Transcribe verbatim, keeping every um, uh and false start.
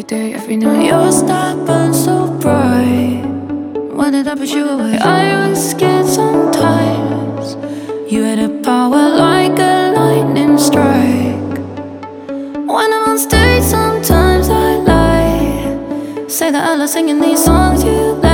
day, every night. Your star burns so bright. When did I push you away? I was scared sometimes. You had a power like a lightning strike. When I'm on stage, sometimes I lie. Say that I love singing these songs you like.